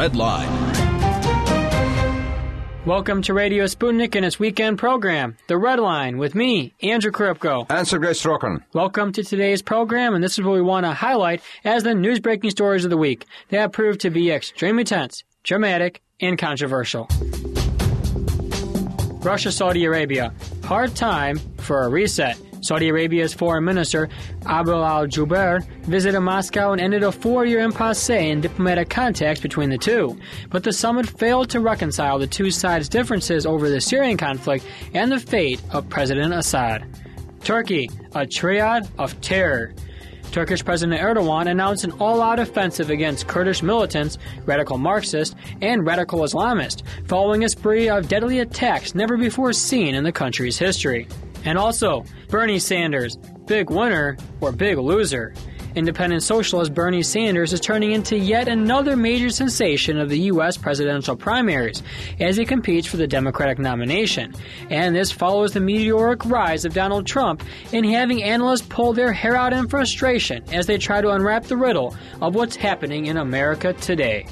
Red Line. Welcome to Radio Sputnik and its weekend program, The Red Line, with me, Andrew Kripko. And Sergei Strokin. Welcome to today's program, and this is what we want to highlight as the news-breaking stories of the week that have proved to be extremely tense, dramatic, and controversial. Russia-Saudi Arabia. Hard time for a reset. Saudi Arabia's foreign minister, Abdullah al-Jubeir, visited Moscow and ended a 4-year impasse in diplomatic contacts between the two. But the summit failed to reconcile the two sides' differences over the Syrian conflict and the fate of President Assad. Turkey, a triad of terror. Turkish President Erdogan announced an all-out offensive against Kurdish militants, radical Marxists, and radical Islamists, following a spree of deadly attacks never before seen in the country's history. And also, Bernie Sanders, big winner or big loser. Independent socialist Bernie Sanders is turning into yet another major sensation of the U.S. presidential primaries as he competes for the Democratic nomination. And this follows the meteoric rise of Donald Trump in having analysts pull their hair out in frustration as they try to unwrap the riddle of what's happening in America today.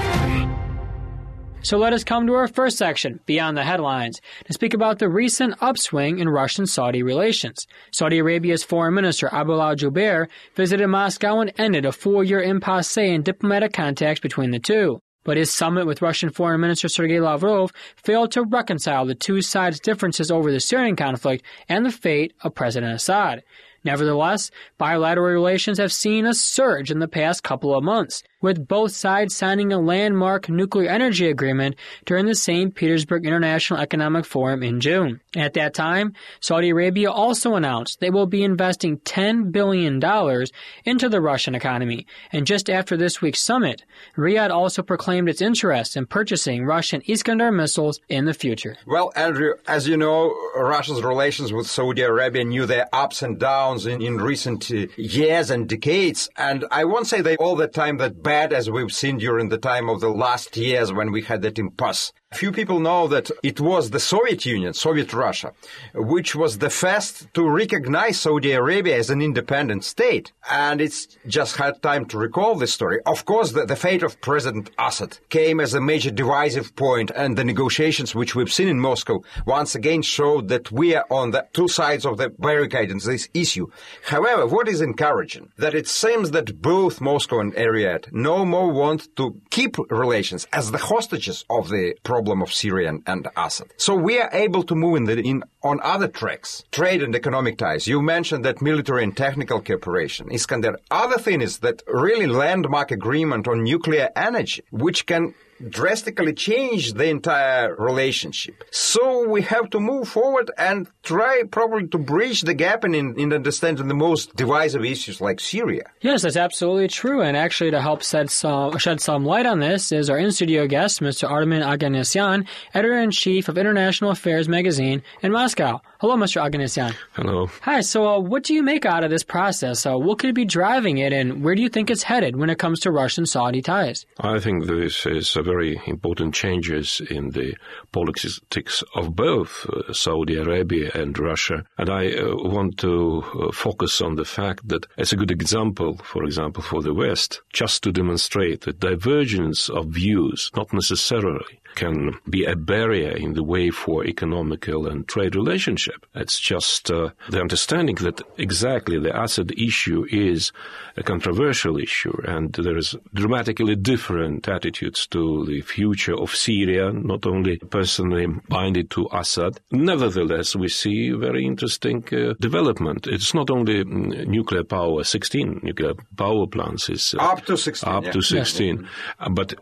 So let us come to our first section, Beyond the Headlines, to speak about the recent upswing in Russian-Saudi relations. Saudi Arabia's foreign minister, Abdullah al-Jubeir, visited Moscow and ended a 4-year impasse in diplomatic contacts between the two. But his summit with Russian Foreign Minister Sergei Lavrov failed to reconcile the two sides' differences over the Syrian conflict and the fate of President Assad. Nevertheless, bilateral relations have seen a surge in the past couple of months, with both sides signing a landmark nuclear energy agreement during the St. Petersburg International Economic Forum in June. At that time, Saudi Arabia also announced they will be investing $10 billion into the Russian economy. And just after this week's summit, Riyadh also proclaimed its interest in purchasing Russian Iskander missiles in the future. Well, Andrew, as you know, Russia's relations with Saudi Arabia knew their ups and downs in recent years and decades. And I won't say they all the time that bad as we've seen during the time of the last years when we had that impasse. Few people know that it was the Soviet Union, Soviet Russia, which was the first to recognize Saudi Arabia as an independent state. And it's just hard time to recall this story. Of course, the fate of President Assad came as a major divisive point, and the negotiations which we've seen in Moscow once again showed that we are on the two sides of the barricade in this issue. However, what is encouraging, that it seems that both Moscow and Riyadh no more want to keep relations as the hostages of the problem of Syria and Assad. So we are able to move on other tracks, trade and economic ties. You mentioned that military and technical cooperation, Iskander. Other thing is that really landmark agreement on nuclear energy, which can drastically change the entire relationship. So we have to move forward and try probably to bridge the gap in understanding the most divisive issues like Syria. Yes, that's absolutely true. And actually to help shed some light on this is our in-studio guest, Mr. Armen Oganessian, Editor-in-Chief of International Affairs magazine in Moscow. Hello, Mr. Oganessian. Hello. Hi, so what do you make out of this process? What could be driving it, and where do you think it's headed when it comes to Russian-Saudi ties? I think this is very important changes in the politics of both Saudi Arabia and Russia. And I want to focus on the fact that it's a good example, for the West, just to demonstrate that divergence of views, not necessarily can be a barrier in the way for economical and trade relationship. It's just the understanding that exactly the Assad issue is a controversial issue, and there is dramatically different attitudes to the future of Syria, not only personally binded to Assad. Nevertheless, we see very interesting development. It's not only nuclear power, 16 nuclear power plants is up to 16. Up to 16, but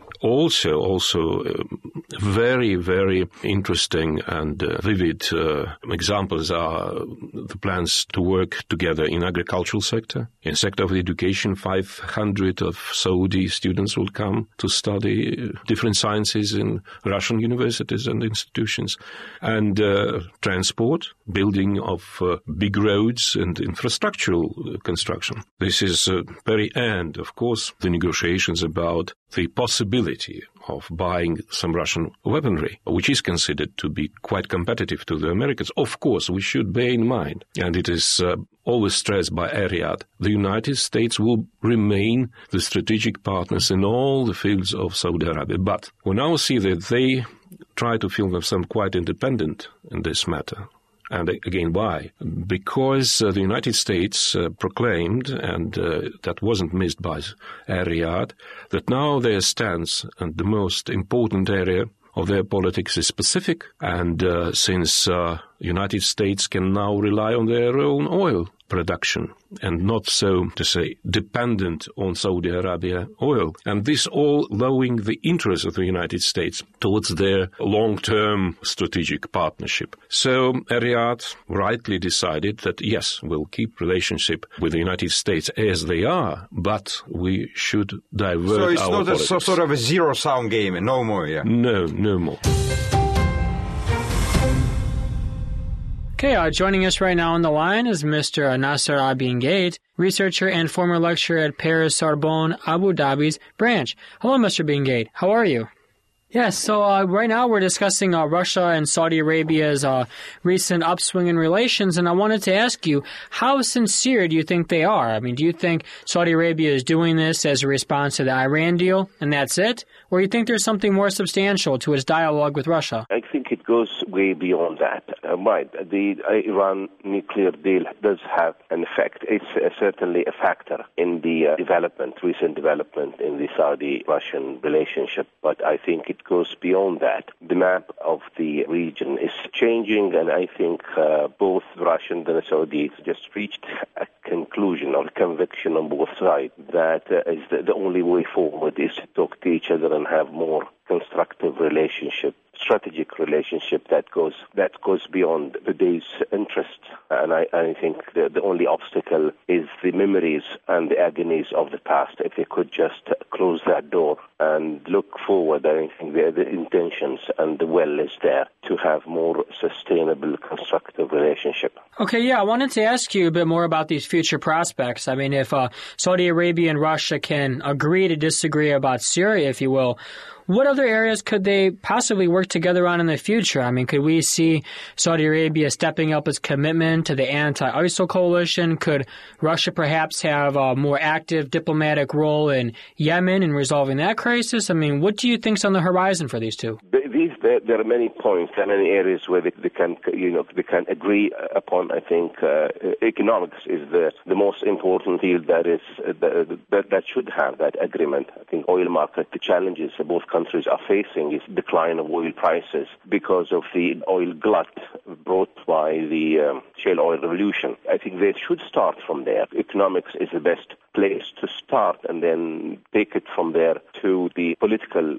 also very, very interesting and vivid examples are the plans to work together in agricultural sector. In sector of education, 500 of Saudi students will come to study different sciences in Russian universities and institutions. And transport, building of big roads and infrastructural construction. This is very end, of course, the negotiations about the possibility of buying some Russian weaponry, which is considered to be quite competitive to the Americans. Of course, we should bear in mind, and it is always stressed by Riyadh, the United States will remain the strategic partners in all the fields of Saudi Arabia. But we now see that they try to feel themselves quite independent in this matter. And again, why? Because the United States proclaimed, and that wasn't missed by Riyadh, that now their stance and the most important area of their politics is Pacific, and since United States can now rely on their own oil production and not so, to say, dependent on Saudi Arabia oil. And this all lowering the interest of the United States towards their long-term strategic partnership. So Riyadh rightly decided that, yes, we'll keep relationship with the United States as they are, but we should divert our politics. So it's not sort of a zero-sum game, no more, yeah? No more. Okay, joining us right now on the line is Mr. Nasser Abi-Engait, researcher and former lecturer at Paris Sorbonne, Abu Dhabi's branch. Hello, Mr. Abi-Engait. How are you? Yes, so right now we're discussing Russia and Saudi Arabia's recent upswing in relations, and I wanted to ask you, how sincere do you think they are? I mean, do you think Saudi Arabia is doing this as a response to the Iran deal, and that's it? Or do you think there's something more substantial to its dialogue with Russia? I think it goes way beyond that. Right, the Iran nuclear deal does have an effect. It's certainly a factor in the recent development in the Saudi-Russian relationship, but I think it goes beyond that. The map of the region is changing, and I think both Russians and the Saudis just reached a conclusion or conviction on both sides that is the only way forward is to talk to each other and have more constructive strategic relationship that goes beyond today's interests. And I think the only obstacle is the memories and the agonies of the past. If they could just close that door and look forward, I think the intentions and the will is there to have more sustainable, constructive relationship. Okay, yeah, I wanted to ask you a bit more about these future prospects. I mean, if Saudi Arabia and Russia can agree to disagree about Syria, if you will, what other areas could they possibly work together on in the future? I mean, could we see Saudi Arabia stepping up its commitment to the anti-ISIL coalition? Could Russia perhaps have a more active diplomatic role in Yemen in resolving that crisis? I mean, what do you think's on the horizon for these two? There are many points and many areas where they can agree upon. I think economics is the most important field that should have that agreement. I think oil market, the challenges both countries are facing is decline of oil prices because of the oil glut brought by the shale oil revolution. I think they should start from there. Economics is the best place to start and then take it from there to the political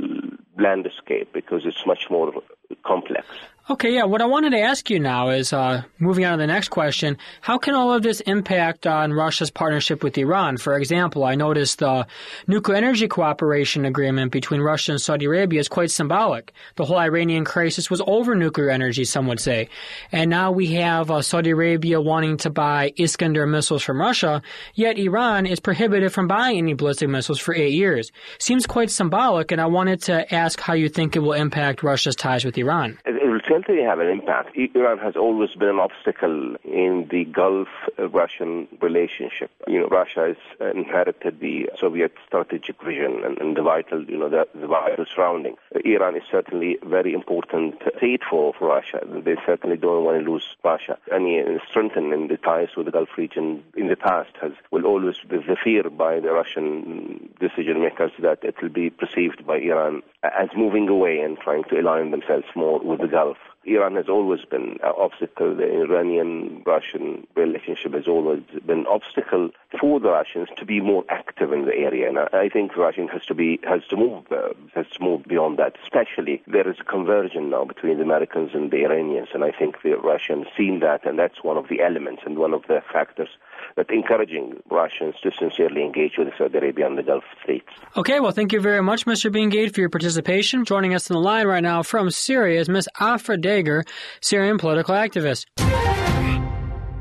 landscape because it's much more complex. Okay, yeah, what I wanted to ask you now is, moving on to the next question, how can all of this impact on Russia's partnership with Iran? For example, I noticed the nuclear energy cooperation agreement between Russia and Saudi Arabia is quite symbolic. The whole Iranian crisis was over nuclear energy, some would say. And now we have Saudi Arabia wanting to buy Iskander missiles from Russia, yet Iran is prohibited from buying any ballistic missiles for 8 years. Seems quite symbolic, and I wanted to ask how you think it will impact Russia's ties with Iran. It will certainly have an impact. Iran has always been an obstacle in the Gulf-Russian relationship. Russia has inherited the Soviet strategic vision and the vital surrounding. Iran is certainly a very important state for Russia. They certainly don't want to lose Russia. Any strengthening the ties with the Gulf region in the past will always be the fear by the Russian decision makers that it will be perceived by Iran as moving away and trying to align themselves more with the Gulf. Iran has always been an obstacle. The Iranian-Russian relationship has always been an obstacle for the Russians to be more active in the area. And I think the Russians has to move beyond that. Especially there is a conversion now between the Americans and the Iranians, and I think the Russians seen that, and that's one of the elements and one of the factors that encouraging Russians to sincerely engage with Saudi Arabia and the Gulf states. Okay, well, thank you very much, Mr. Abi-Engait, for your participation. Joining us on the line right now from Syria is Ms. Afra Dager, Syrian political activist.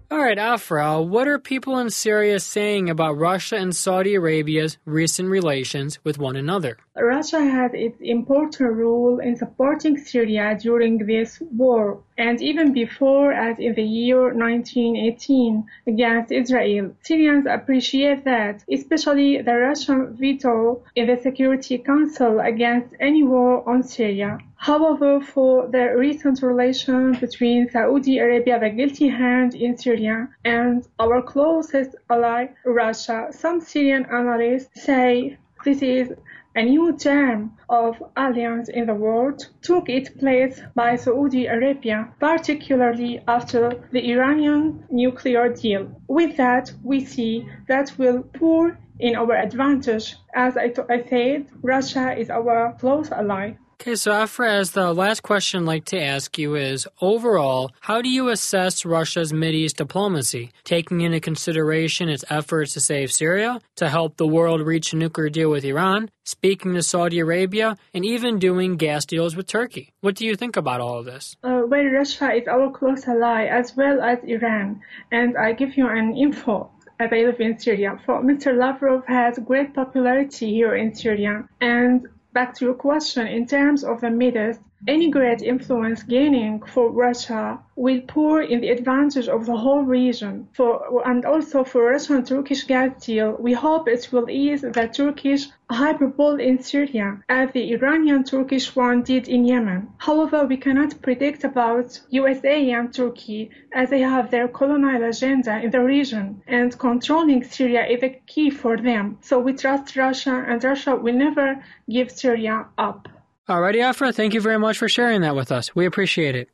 All right, Afra, what are people in Syria saying about Russia and Saudi Arabia's recent relations with one another? Russia had its important role in supporting Syria during this war, and even before, as in the year 1918 against Israel. Syrians appreciate that, especially the Russian veto in the Security Council against any war on Syria. However, for the recent relation between Saudi Arabia, the guilty hand in Syria, and our closest ally, Russia, some Syrian analysts say this is a new term of alliance in the world, took its place by Saudi Arabia, particularly after the Iranian nuclear deal. With that, we see that will pour in our advantage. As I said, Russia is our close ally. Okay, so Afra, as the last question I'd like to ask you is, overall, how do you assess Russia's Mideast diplomacy, taking into consideration its efforts to save Syria, to help the world reach a nuclear deal with Iran, speaking to Saudi Arabia, and even doing gas deals with Turkey? What do you think about all of this? Well, Russia is our close ally as well as Iran, and I give you an info. As I live in Syria, for Mr. Lavrov has great popularity here in Syria, and back to your question, in terms of the Mideast, any great influence gaining for Russia will pour in the advantage of the whole region. And also for Russian-Turkish gas deal, we hope it will ease the Turkish hyperbole in Syria, as the Iranian-Turkish one did in Yemen. However, we cannot predict about USA and Turkey, as they have their colonial agenda in the region, and controlling Syria is a key for them. So we trust Russia, and Russia will never give Syria up. Alrighty, Afra, thank you very much for sharing that with us. We appreciate it.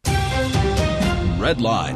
Red Line.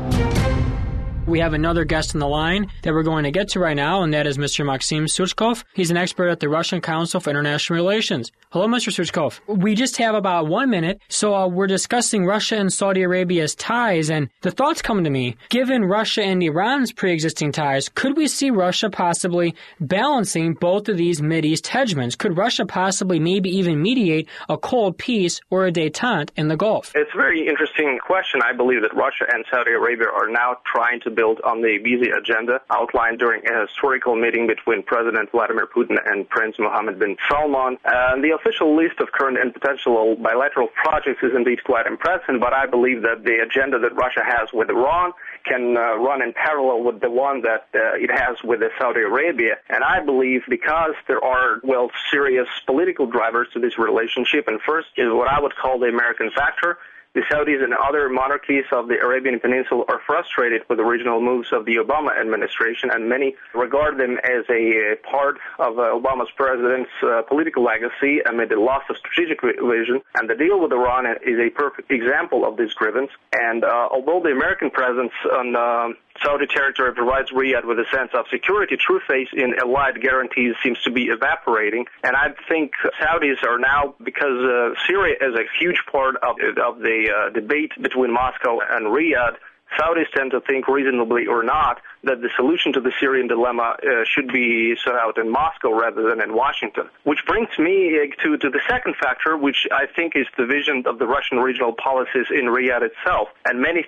We have another guest on the line that we're going to get to right now, and that is Mr. Maxim Suchkov. He's an expert at the Russian Council for International Relations. Hello, Mr. Suchkov. We just have about 1 minute, so we're discussing Russia and Saudi Arabia's ties, and the thoughts come to me, given Russia and Iran's pre-existing ties, could we see Russia possibly balancing both of these Mideast hegemons? Could Russia possibly maybe even mediate a cold peace or a détente in the Gulf? It's a very interesting question. I believe that Russia and Saudi Arabia are now trying to build on the busy agenda outlined during a historical meeting between President Vladimir Putin and Prince Mohammed bin Salman. The official list of current and potential bilateral projects is indeed quite impressive, but I believe that the agenda that Russia has with Iran can run in parallel with the one that it has with Saudi Arabia. And I believe because there are, serious political drivers to this relationship, and first is what I would call the American factor. The Saudis and other monarchies of the Arabian Peninsula are frustrated with the regional moves of the Obama administration, and many regard them as a part of Obama's president's political legacy amid the loss of strategic vision. And the deal with Iran is a perfect example of this grievance. And although the American presence on Saudi territory provides Riyadh with a sense of security, true faith in allied guarantees seems to be evaporating. And I think Saudis are now, because Syria is a huge part of the debate between Moscow and Riyadh, Saudis tend to think, reasonably or not, that the solution to the Syrian dilemma should be sought out in Moscow rather than in Washington. Which brings me to the second factor, which I think is the vision of the Russian regional policies in Riyadh itself. And many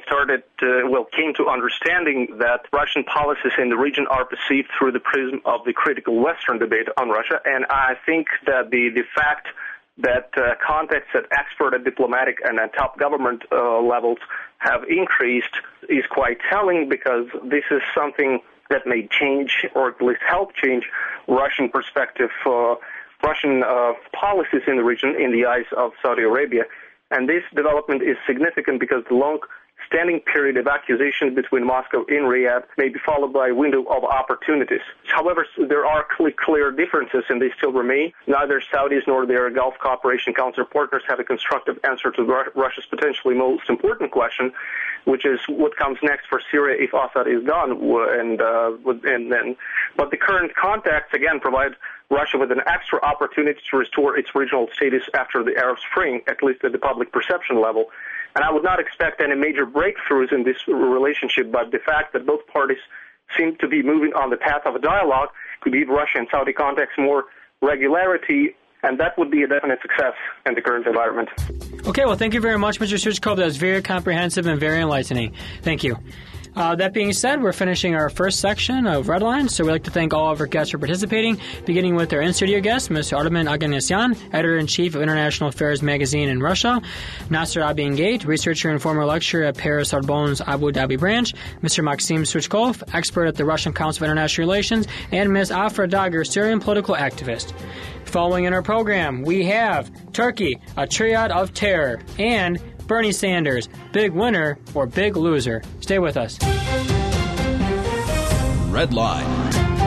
came to understanding that Russian policies in the region are perceived through the prism of the critical Western debate on Russia. And I think that the fact that contacts at expert and diplomatic and at top government levels have increased is quite telling, because this is something that may change, or at least help change, Russian perspective, Russian policies in the region in the eyes of Saudi Arabia. And this development is significant because the long-standing period of accusation between Moscow and Riyadh may be followed by a window of opportunities. However, there are clear differences, and they still remain. Neither Saudis nor their Gulf Cooperation Council partners have a constructive answer to Russia's potentially most important question, which is what comes next for Syria if Assad is gone. But the current contacts, again, provide Russia with an extra opportunity to restore its regional status after the Arab Spring, at least at the public perception level. And I would not expect any major breakthroughs in this relationship, but the fact that both parties seem to be moving on the path of a dialogue could give Russia and Saudi contacts more regularity, and that would be a definite success in the current environment. Okay, well, thank you very much, Mr. Suchkov. That was very comprehensive and very enlightening. Thank you. That being said, we're finishing our first section of Redline, so we'd like to thank all of our guests for participating, beginning with our in-studio guest, Mr. Armen Aganesian, Editor-in-Chief of International Affairs Magazine in Russia, Nasser Abingate, researcher and former lecturer at Paris Sorbonne's Abu Dhabi branch, Mr. Maxim Suchkov, expert at the Russian Council of International Relations, and Ms. Afra Dagir, Syrian political activist. Following in our program, we have Turkey, a triad of terror, and Bernie Sanders, big winner or big loser. Stay with us. Red Line.